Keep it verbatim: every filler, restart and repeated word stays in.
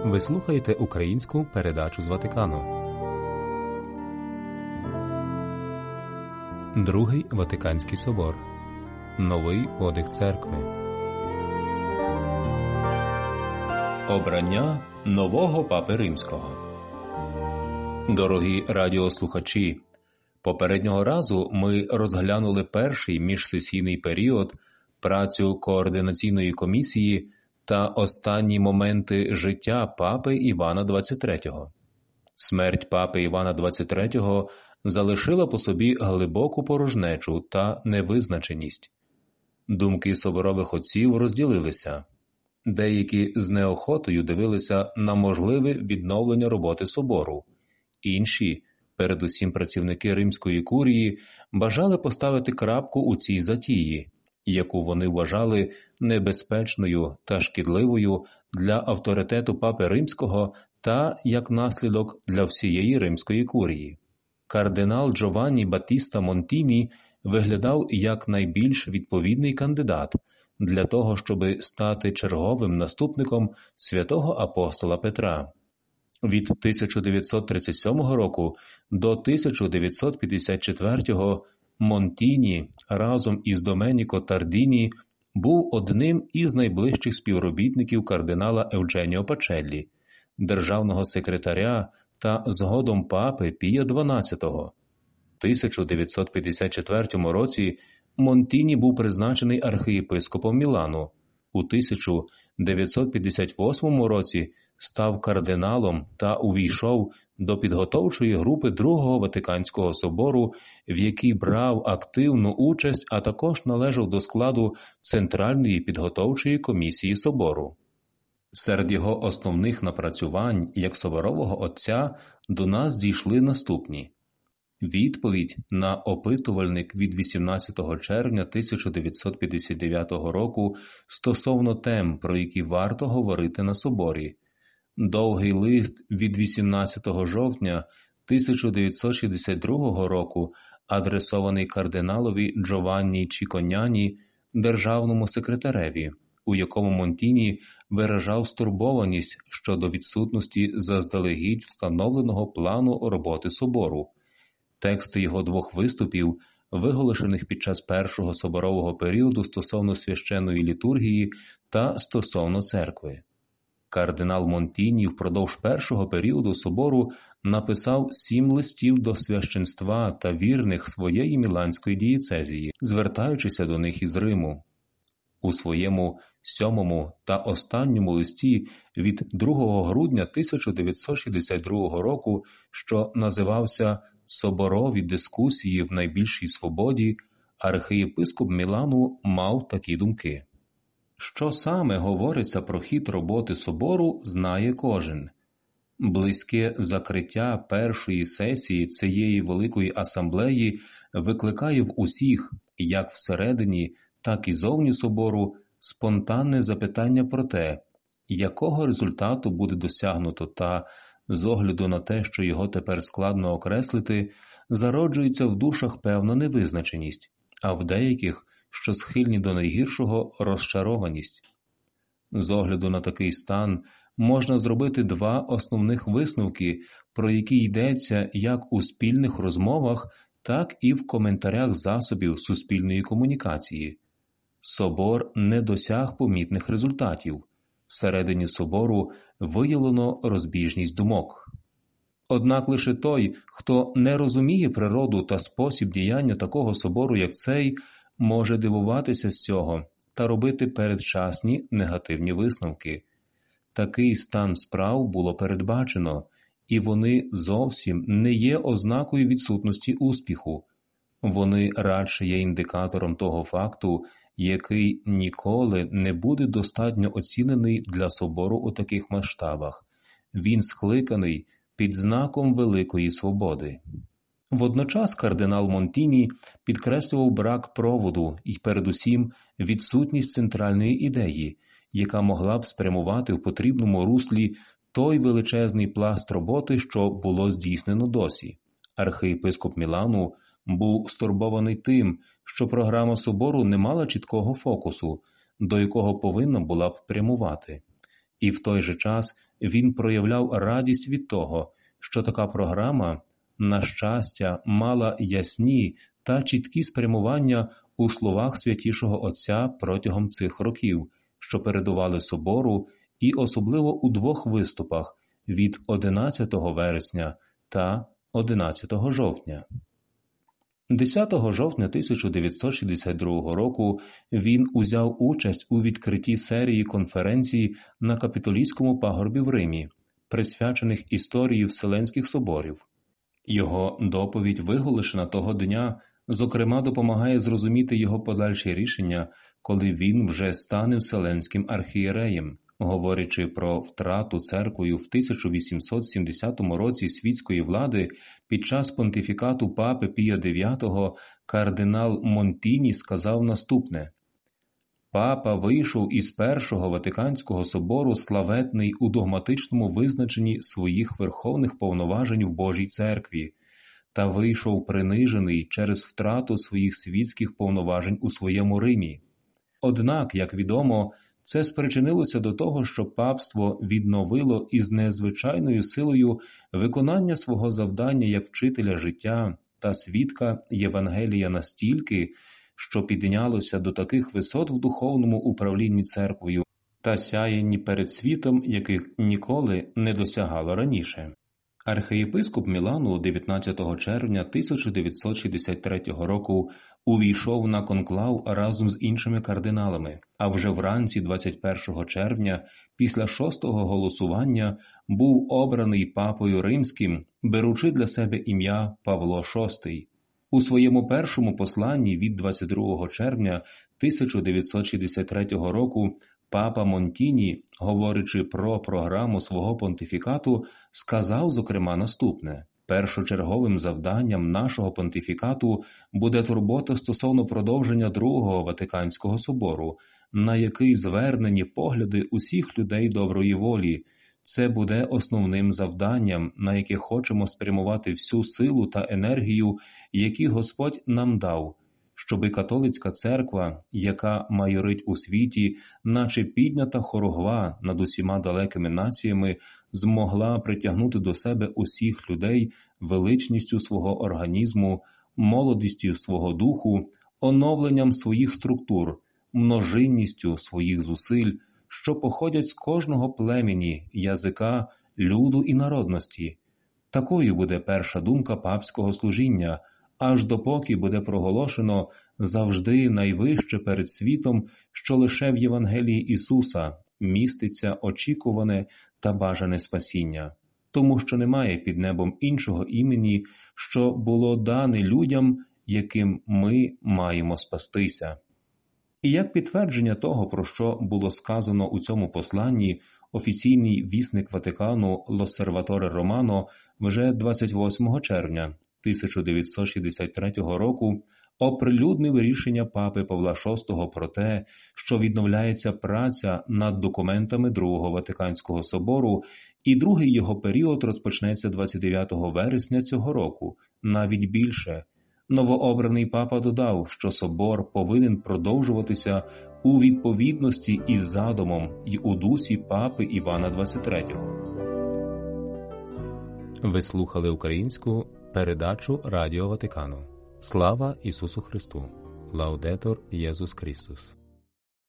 Ви слухаєте українську передачу з Ватикану. Другий Ватиканський собор. Новий подих церкви. Обрання нового папи римського. Дорогі радіослухачі, попереднього разу ми розглянули перший міжсесійний період, працю координаційної комісії та останні моменти життя папи Івана двадцять третього. Смерть папи Івана двадцять третього залишила по собі глибоку порожнечу та невизначеність. Думки соборових отців розділилися. Деякі з неохотою дивилися на можливе відновлення роботи собору. Інші, передусім працівники Римської курії, бажали поставити крапку у цій затії, яку вони вважали небезпечною та шкідливою для авторитету папи Римського та, як наслідок, для всієї Римської курії. Кардинал Джованні Баттіста Монтіні виглядав як найбільш відповідний кандидат для того, щоб стати черговим наступником святого апостола Петра. Від тисяча дев'ятсот тридцять сьомого року до тисяча дев'ятсот п'ятдесят четвертого Монтіні разом із Доменіко Тардіні був одним із найближчих співробітників кардинала Евдженіо Пачеллі, державного секретаря та згодом папи Пія дванадцятого. У тисяча дев'ятсот п'ятдесят четвертому році Монтіні був призначений архієпископом Мілану. У тисяча дев'ятсот п'ятдесят восьмому році став кардиналом та увійшов до підготовчої групи Другого Ватиканського собору, в якій брав активну участь, а також належав до складу Центральної підготовчої комісії собору. Серед його основних напрацювань як соборового отця до нас дійшли наступні. Відповідь на опитувальник від вісімнадцятого червня тисяча дев'ятсот п'ятдесят дев'ятого року стосовно тем, про які варто говорити на соборі. Довгий лист від вісімнадцятого жовтня тисяча дев'ятсот шістдесят другого року, адресований кардиналові Джованні Чіконяні, державному секретареві, у якому Монтіні виражав стурбованість щодо відсутності заздалегідь встановленого плану роботи собору. Тексти його двох виступів, виголошених під час першого соборового періоду стосовно священної літургії та стосовно церкви. Кардинал Монтіні впродовж першого періоду собору написав сім листів до священства та вірних своєї міланської дієцезії, звертаючися до них із Риму. У своєму сьомому та останньому листі від другого грудня тисяча дев'ятсот шістдесят другого року, що називався «Соборові дискусії в найбільшій свободі», архієпископ Мілану мав такі думки. Що саме говориться про хід роботи собору, знає кожен. Близьке закриття першої сесії цієї великої асамблеї викликає в усіх, як всередині, так і зовні собору, спонтанне запитання про те, якого результату буде досягнуто та, з огляду на те, що його тепер складно окреслити, зароджується в душах певна невизначеність, а в деяких, що схильні до найгіршого, розчарованість. З огляду на такий стан можна зробити два основних висновки, про які йдеться як у спільних розмовах, так і в коментарях засобів суспільної комунікації. Собор не досяг помітних результатів. Всередині собору виявлено розбіжність думок. Однак лише той, хто не розуміє природу та спосіб діяння такого собору, як цей, може дивуватися з цього та робити передчасні негативні висновки. Такий стан справ було передбачено, і вони зовсім не є ознакою відсутності успіху. Вони радше є індикатором того факту, який ніколи не буде достатньо оцінений для собору у таких масштабах. Він скликаний під знаком великої свободи. Водночас кардинал Монтіні підкреслював брак проводу і передусім відсутність центральної ідеї, яка могла б спрямувати в потрібному руслі той величезний пласт роботи, що було здійснено досі. Архієпископ Мілану був стурбований тим, що програма собору не мала чіткого фокусу, до якого повинна була б прямувати. І в той же час він проявляв радість від того, що така програма, на щастя, мала ясні та чіткі спрямування у словах Святішого Отця протягом цих років, що передували собору, і особливо у двох виступах від одинадцятого вересня та одинадцятого жовтня. десятого жовтня тисяча дев'ятсот шістдесят другого року він узяв участь у відкритті серії конференцій на Капітолійському пагорбі в Римі, присвячених історії Вселенських соборів. Його доповідь, виголошена того дня, зокрема допомагає зрозуміти його подальші рішення, коли він вже стане Вселенським архієреєм. Говорячи про втрату церквою в тисяча вісімсот сімдесятому році світської влади під час понтифікату папи Пія дев'ятого, кардинал Монтіні сказав наступне: «Папа вийшов із Першого Ватиканського собору славетний у догматичному визначенні своїх верховних повноважень в Божій церкві, та вийшов принижений через втрату своїх світських повноважень у своєму Римі. Однак, як відомо, це спричинилося до того, що папство відновило із незвичайною силою виконання свого завдання як вчителя життя та свідка Євангелія настільки, що піднялося до таких висот в духовному управлінні церквою та сяєнні перед світом, яких ніколи не досягало раніше». Архієпископ Мілану дев'ятнадцятого червня тисяча дев'ятсот шістдесят третього року увійшов на конклав разом з іншими кардиналами, а вже вранці двадцять першого червня, після шостого голосування, був обраний папою римським, беручи для себе ім'я Павло шостий. У своєму першому посланні від двадцять другого червня тисяча дев'ятсот шістдесят третього року папа Монтіні, говорячи про програму свого понтифікату, сказав, зокрема, наступне: «Першочерговим завданням нашого понтифікату буде турбота стосовно продовження Другого Ватиканського собору, на який звернені погляди усіх людей доброї волі. Це буде основним завданням, на яке хочемо спрямувати всю силу та енергію, які Господь нам дав, щоби католицька церква, яка майорить у світі, наче піднята хоругва над усіма далекими націями, змогла притягнути до себе усіх людей величністю свого організму, молодістю свого духу, оновленням своїх структур, множинністю своїх зусиль, що походять з кожного племені, язика, люду і народності. Такою буде перша думка папського служіння, аж допоки буде проголошено завжди найвище перед світом, що лише в Євангелії Ісуса міститься очікуване та бажане спасіння, тому що немає під небом іншого імені, що було дане людям, яким ми маємо спастися». І як підтвердження того, про що було сказано у цьому посланні, офіційний вісник Ватикану L'Osservatore Romano вже двадцять восьмого червня тисяча дев'ятсот шістдесят третього року оприлюднив рішення папи Павла шостого про те, що відновляється праця над документами Другого Ватиканського собору, і другий його період розпочнеться двадцять дев'ятого вересня цього року, навіть більше. Новообраний папа додав, що собор повинен продовжуватися у відповідності із задумом і у дусі папи Івана двадцять третього. Ви слухали українську передачу Радіо Ватикану. Слава Ісусу Христу! Лаудетор Єсус Христос!